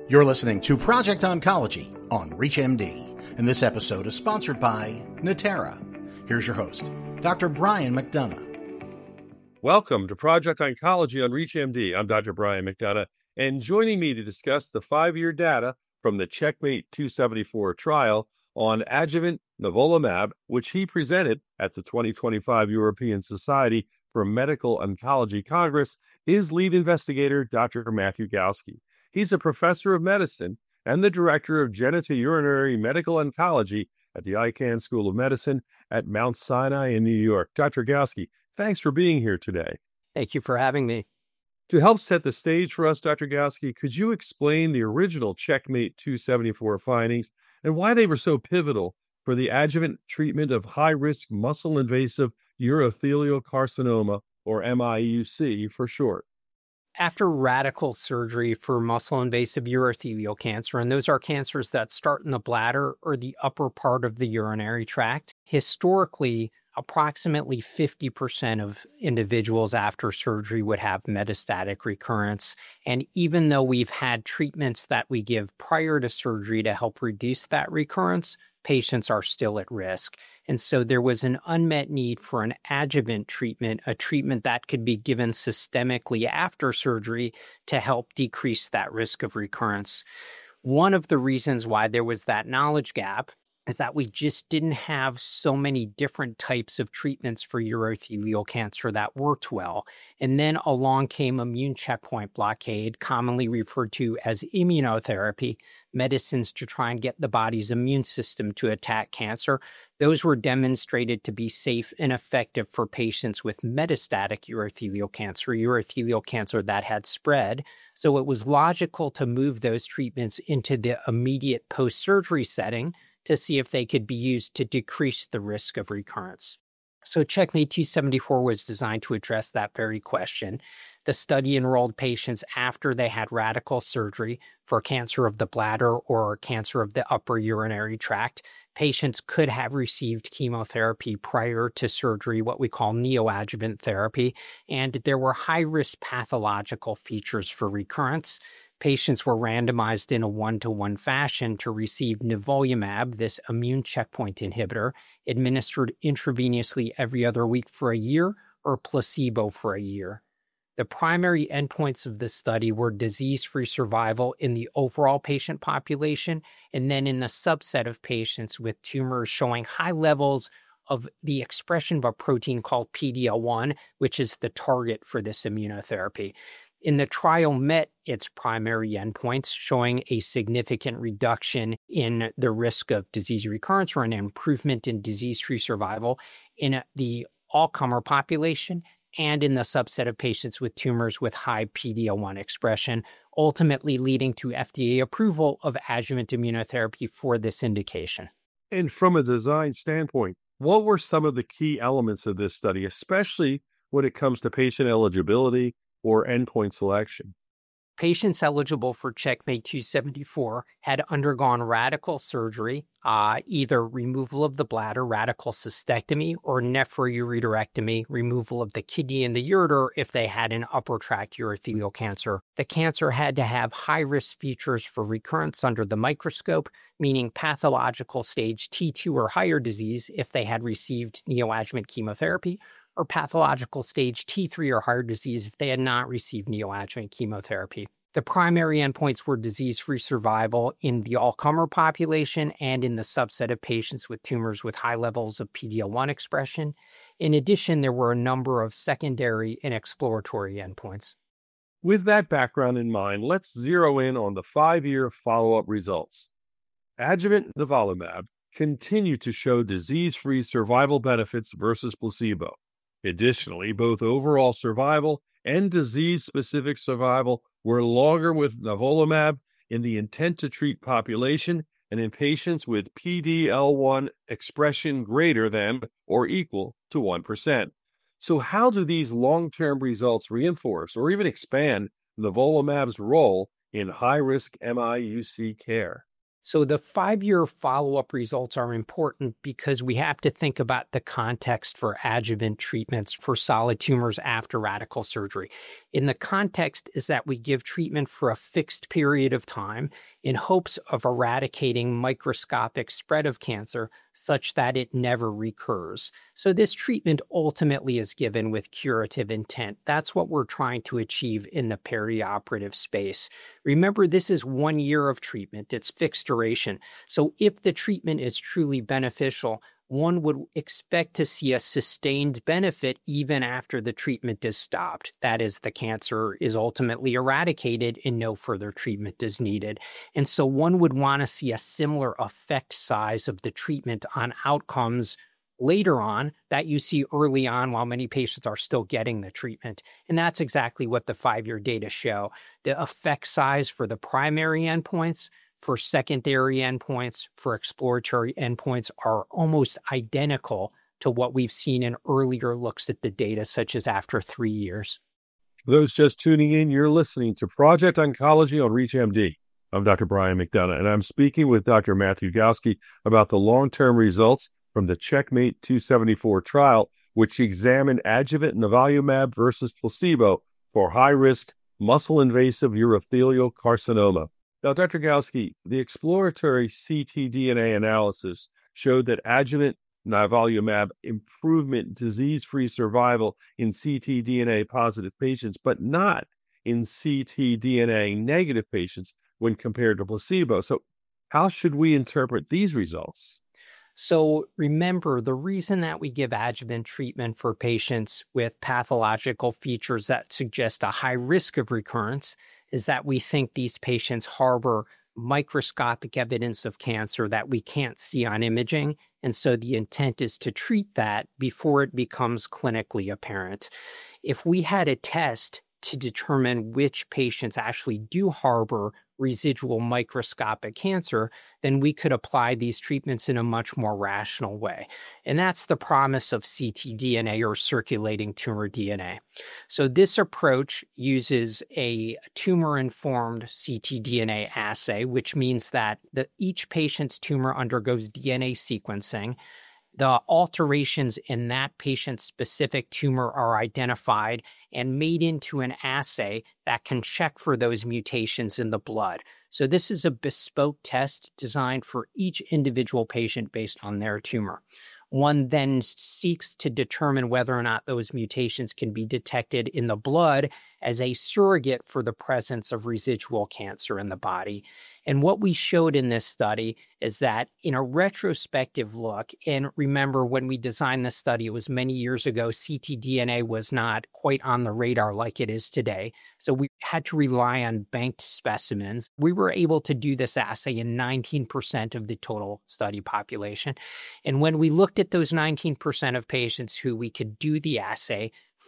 You're listening to Project Oncology on ReachMD, and this episode is sponsored by Natera. Here's your host, Dr. Brian McDonough. Welcome to Project Oncology on ReachMD. I'm Dr. Brian McDonough, and joining me to discuss the 5-year data from the CheckMate 274 trial on adjuvant nivolumab, which he presented at the 2025 European Society for Medical Oncology Congress, is lead investigator Dr. Matthew Gowsky. He's a professor of medicine and the director of genitourinary medical oncology at the Icahn School of Medicine at Mount Sinai in New York. Dr. Gowsky, thanks for being here today. Thank you for having me. To help set the stage for us, Dr. Gowsky, could you explain the original CheckMate 274 findings and why they were so pivotal for the adjuvant treatment of high-risk muscle-invasive urothelial carcinoma, or MIUC for short? After radical surgery for muscle-invasive urothelial cancer, and those are cancers that start in the bladder or the upper part of the urinary tract, historically, approximately 50% of individuals after surgery would have metastatic recurrence. And even though we've had treatments that we give prior to surgery to help reduce that recurrence, patients are still at risk. And so there was an unmet need for an adjuvant treatment, a treatment that could be given systemically after surgery to help decrease that risk of recurrence. One of the reasons why there was that knowledge gap is that we just didn't have so many different types of treatments for urothelial cancer that worked well. And then along came immune checkpoint blockade, commonly referred to as immunotherapy, medicines to try and get the body's immune system to attack cancer. Those were demonstrated to be safe and effective for patients with metastatic urothelial cancer that had spread. So it was logical to move those treatments into the immediate post-surgery setting to see if they could be used to decrease the risk of recurrence. So CheckMate 274 was designed to address that very question. The study enrolled patients after they had radical surgery for cancer of the bladder or cancer of the upper urinary tract. Patients could have received chemotherapy prior to surgery, what we call neoadjuvant therapy, and there were high-risk pathological features for recurrence. Patients were randomized in a 1-to-1 fashion to receive nivolumab, this immune checkpoint inhibitor, administered intravenously every other week for a year, or placebo for a year. The primary endpoints of this study were disease-free survival in the overall patient population, and then in the subset of patients with tumors showing high levels of the expression of a protein called PD-L1, which is the target for this immunotherapy. In the trial met its primary endpoints, showing a significant reduction in the risk of disease recurrence or an improvement in disease-free survival in the all-comer population and in the subset of patients with tumors with high PD-L1 expression, ultimately leading to FDA approval of adjuvant immunotherapy for this indication. And from a design standpoint, what were some of the key elements of this study, especially when it comes to patient eligibility or endpoint selection? Patients eligible for CheckMate 274 had undergone radical surgery, either removal of the bladder, radical cystectomy, or nephroureterectomy, removal of the kidney and the ureter if they had an upper tract urothelial cancer. The cancer had to have high-risk features for recurrence under the microscope, meaning pathological stage T2 or higher disease if they had received neoadjuvant chemotherapy, or pathological stage T3 or higher disease if they had not received neoadjuvant chemotherapy. The primary endpoints were disease-free survival in the all-comer population and in the subset of patients with tumors with high levels of PD-L1 expression. In addition, there were a number of secondary and exploratory endpoints. With that background in mind, let's zero in on the 5-year follow-up results. Adjuvant nivolumab continued to show disease-free survival benefits versus placebo. Additionally, both overall survival and disease-specific survival were longer with nivolumab in the intent-to-treat population and in patients with PD-L1 expression greater than or equal to 1%. So how do these long-term results reinforce or even expand nivolumab's role in high-risk MIUC care? So the 5-year follow-up results are important because we have to think about the context for adjuvant treatments for solid tumors after radical surgery. In the context is that we give treatment for a fixed period of time in hopes of eradicating microscopic spread of cancer such that it never recurs. So this treatment ultimately is given with curative intent. That's what we're trying to achieve in the perioperative space. Remember, this is 1 year of treatment. It's fixed duration. So if the treatment is truly beneficial, one would expect to see a sustained benefit even after the treatment is stopped. That is, the cancer is ultimately eradicated and no further treatment is needed. And so one would want to see a similar effect size of the treatment on outcomes later on that you see early on while many patients are still getting the treatment. And that's exactly what the 5-year data show. The effect size for the primary endpoints, for secondary endpoints, for exploratory endpoints are almost identical to what we've seen in earlier looks at the data, such as after 3 years. For those just tuning in, you're listening to Project Oncology on ReachMD. I'm Dr. Brian McDonough, and I'm speaking with Dr. Matthew Gowsky about the long-term results from the CheckMate 274 trial, which examined adjuvant nivolumab versus placebo for high-risk muscle-invasive urothelial carcinoma. Now, Dr. Gowsky, the exploratory ctDNA analysis showed that adjuvant nivolumab improvement disease-free survival in ctDNA positive patients, but not in ctDNA negative patients when compared to placebo. So how should we interpret these results? So remember, the reason that we give adjuvant treatment for patients with pathological features that suggest a high risk of recurrence is that we think these patients harbor microscopic evidence of cancer that we can't see on imaging. And so the intent is to treat that before it becomes clinically apparent. If we had a test to determine which patients actually do harbor residual microscopic cancer, then we could apply these treatments in a much more rational way. And that's the promise of ctDNA, or circulating tumor DNA. So this approach uses a tumor-informed ctDNA assay, which means that each patient's tumor undergoes DNA sequencing. The alterations in that patient's specific tumor are identified and made into an assay that can check for those mutations in the blood. So this is a bespoke test designed for each individual patient based on their tumor. One then seeks to determine whether or not those mutations can be detected in the blood as a surrogate for the presence of residual cancer in the body. And what we showed in this study is that in a retrospective look, and remember when we designed this study, it was many years ago, ctDNA was not quite on the radar like it is today. So we had to rely on banked specimens. We were able to do this assay in 19% of the total study population. And when we looked at those 19% of patients who we could do the assay,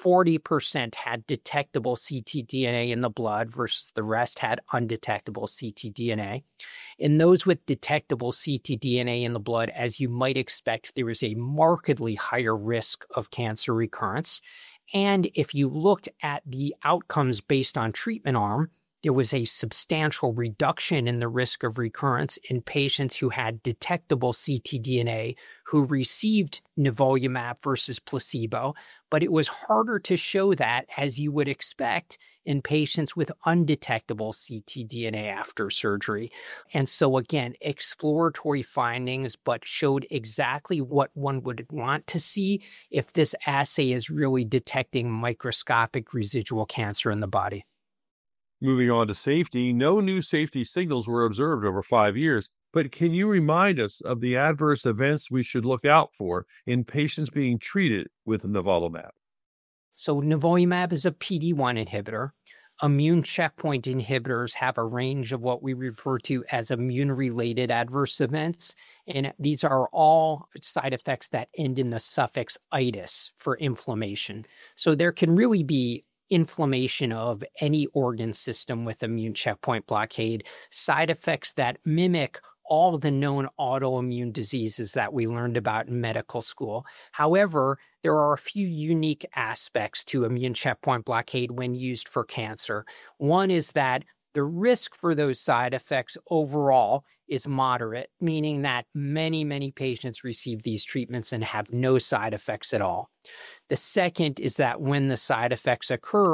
40% had detectable ctDNA in the blood versus the rest had undetectable ctDNA. In those with detectable ctDNA in the blood, as you might expect, there is a markedly higher risk of cancer recurrence. And if you looked at the outcomes based on treatment arm, there was a substantial reduction in the risk of recurrence in patients who had detectable ctDNA who received nivolumab versus placebo, but it was harder to show that, as you would expect, in patients with undetectable ctDNA after surgery. And so again, exploratory findings, but showed exactly what one would want to see if this assay is really detecting microscopic residual cancer in the body. Moving on to safety, no new safety signals were observed over 5 years, but can you remind us of the adverse events we should look out for in patients being treated with nivolumab? So nivolumab is a PD-1 inhibitor. Immune checkpoint inhibitors have a range of what we refer to as immune-related adverse events, and these are all side effects that end in the suffix itis for inflammation. So there can really be inflammation of any organ system with immune checkpoint blockade, side effects that mimic all the known autoimmune diseases that we learned about in medical school. However, there are a few unique aspects to immune checkpoint blockade when used for cancer. One is that the risk for those side effects overall is moderate, meaning that many patients receive these treatments and have no side effects at all. The second is that when the side effects occur,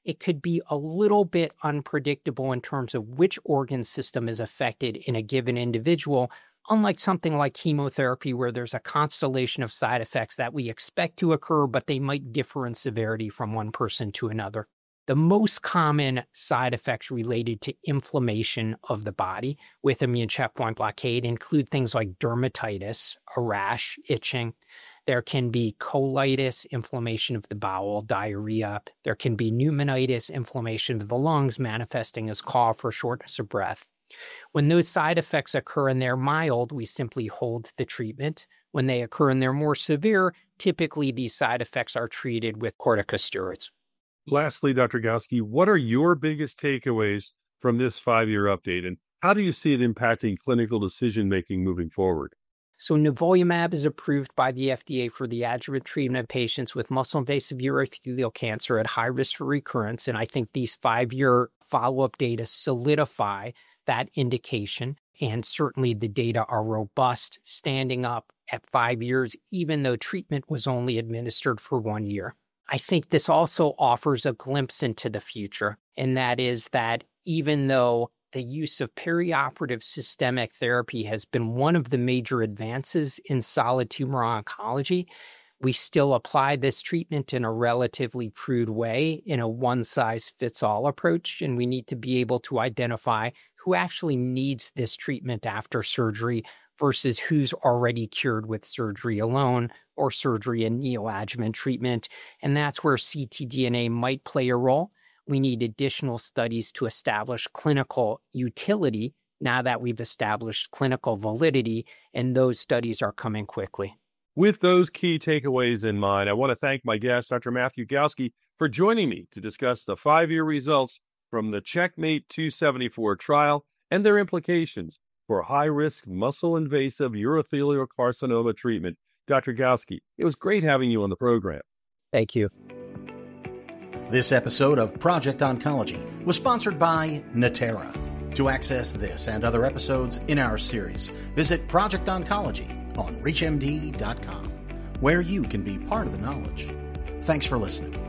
it could be a little bit unpredictable in terms of which organ system is affected in a given individual, unlike something like chemotherapy, where there's a constellation of side effects that we expect to occur, but they might differ in severity from one person to another. The most common side effects related to inflammation of the body with immune checkpoint blockade include things like dermatitis, a rash, itching. There can be colitis, inflammation of the bowel, diarrhea. There can be pneumonitis, inflammation of the lungs, manifesting as cough or shortness of breath. When those side effects occur and they're mild, we simply hold the treatment. When they occur and they're more severe, typically these side effects are treated with corticosteroids. Lastly, Dr. Gowski, what are your biggest takeaways from this 5-year update, and how do you see it impacting clinical decision-making moving forward? So nivolumab is approved by the FDA for the adjuvant treatment of patients with muscle-invasive urothelial cancer at high risk for recurrence, and I think these 5-year follow-up data solidify that indication, and certainly the data are robust, standing up at 5 years, even though treatment was only administered for 1 year. I think this also offers a glimpse into the future, and that is that even though the use of perioperative systemic therapy has been one of the major advances in solid tumor oncology, we still apply this treatment in a relatively crude way, in a one-size-fits-all approach, and we need to be able to identify who actually needs this treatment after surgery versus who's already cured with surgery alone or surgery and neoadjuvant treatment. And that's where ctDNA might play a role. We need additional studies to establish clinical utility now that we've established clinical validity, and those studies are coming quickly. With those key takeaways in mind, I want to thank my guest, Dr. Matthew Gowski, for joining me to discuss the 5-year results from the CheckMate 274 trial and their implications for high-risk muscle-invasive urothelial carcinoma treatment. Dr. Gowski, it was great having you on the program. Thank you. This episode of Project Oncology was sponsored by Natera. To access this and other episodes in our series, visit Project Oncology on ReachMD.com, where you can be part of the knowledge. Thanks for listening.